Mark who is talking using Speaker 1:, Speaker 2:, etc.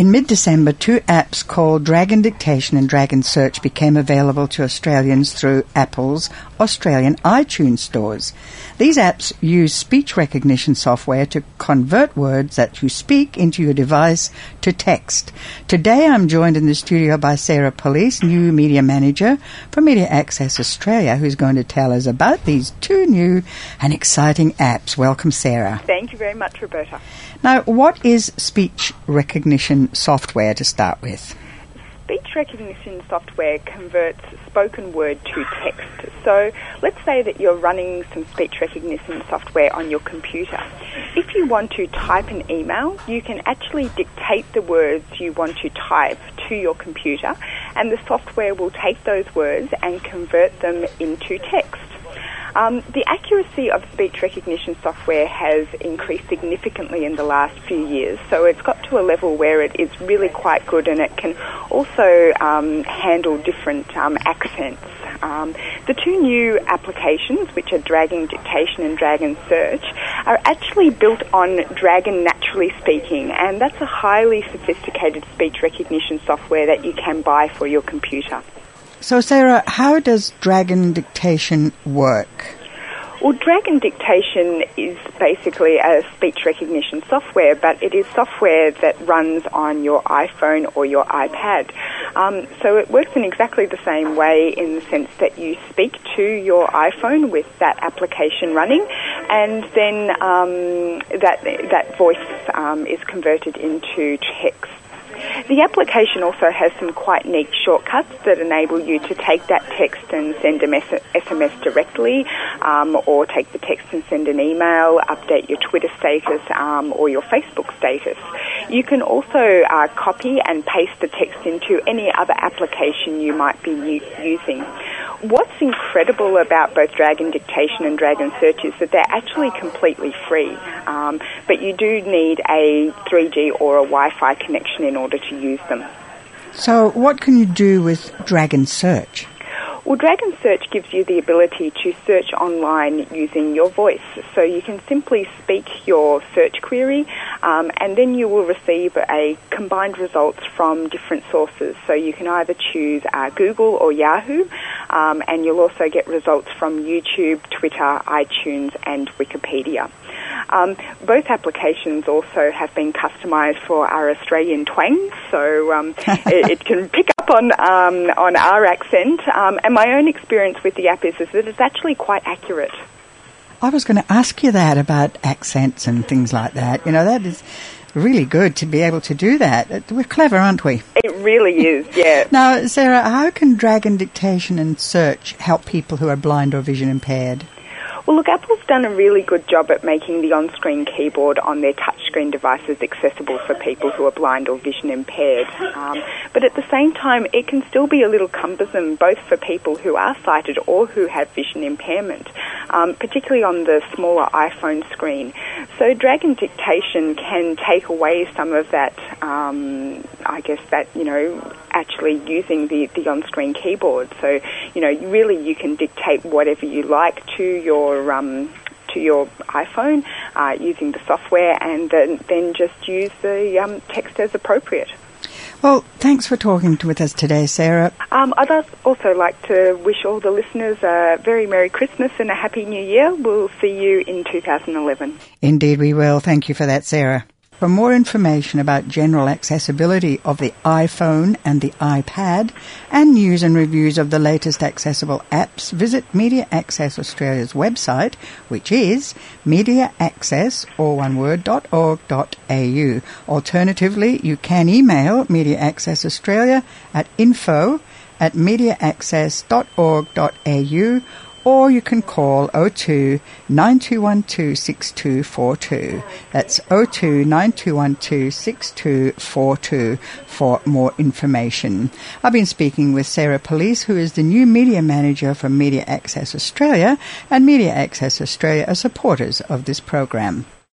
Speaker 1: In mid-December, two apps called Dragon Dictation and Dragon Search became available to Australians through Apple's Australian iTunes stores. These apps use speech recognition software to convert words that you speak into your device to text. Today I'm joined in the studio by Sarah Police, new media manager for Media Access Australia, who's going to tell us about these two new and exciting apps. Welcome, Sarah.
Speaker 2: Thank you very much, Roberta.
Speaker 1: Now, what is speech recognition software to start with?
Speaker 2: Speech recognition software converts spoken word to text. So let's say that you're running some speech recognition software on your computer. If you want to type an email, you can actually dictate the words you want to type to your computer, and the software will take those words and convert them into text. The accuracy of speech recognition software has increased significantly in the last few years, so it's got to a level where it is really quite good, and it can also handle different accents. The two new applications, which are Dragon Dictation and Dragon Search, are actually built on Dragon Naturally Speaking, and that's a highly sophisticated speech recognition software that you can buy for your computer.
Speaker 1: So, Sarah, how does Dragon Dictation work?
Speaker 2: Well, Dragon Dictation is basically a speech recognition software, but it is software that runs on your iPhone or your iPad. So it works in exactly the same way, in the sense that you speak to your iPhone with that application running, and then that voice is converted into text. The application also has some quite neat shortcuts that enable you to take that text and send an SMS directly, or take the text and send an email, update your Twitter status, or your Facebook status. You can also copy and paste the text into any other application you might be using. What's incredible about both Dragon Dictation and Dragon Search is that they're actually completely free, but you do need a 3G or a Wi-Fi connection in order to use them.
Speaker 1: So what can you do with Dragon Search?
Speaker 2: Well, Dragon Search gives you the ability to search online using your voice. So you can simply speak your search query, and then you will receive a combined results from different sources. So you can either choose Google or Yahoo, and you'll also get results from YouTube, Twitter, iTunes, and Wikipedia. Both applications also have been customised for our Australian twang, so it can pick up on our accent. And my own experience with the app is that it's actually quite accurate.
Speaker 1: I was going to ask you that about accents and things like that. You know, that is really good to be able to do that. We're clever, aren't we?
Speaker 2: It really is, yeah.
Speaker 1: Now, Sarah, how can Dragon Dictation and Search help people who are blind or vision impaired?
Speaker 2: Well, look, Apple's done a really good job at making the on-screen keyboard on their touchscreen devices accessible for people who are blind or vision impaired. But at the same time, it can still be a little cumbersome, both for people who are sighted or who have vision impairment, particularly on the smaller iPhone screen. So Dragon Dictation can take away some of that, actually using the on-screen keyboard. So, really you can dictate whatever you like to your iPhone using the software, and then just use the text as appropriate.
Speaker 1: Well, thanks for talking with us today, Sarah.
Speaker 2: I'd also like to wish all the listeners a very Merry Christmas and a Happy New Year. We'll see you in 2011.
Speaker 1: Indeed we will. Thank you for that, Sarah. For more information about general accessibility of the iPhone and the iPad, and news and reviews of the latest accessible apps, visit Media Access Australia's website, which is mediaaccess.org.au. Alternatively, you can email Media Access Australia at info@mediaaccess.org.au, or you can call 02 9212 6242. That's 02 9212 6242 for more information. I've been speaking with Sarah Police, who is the new media manager for Media Access Australia, and Media Access Australia are supporters of this program.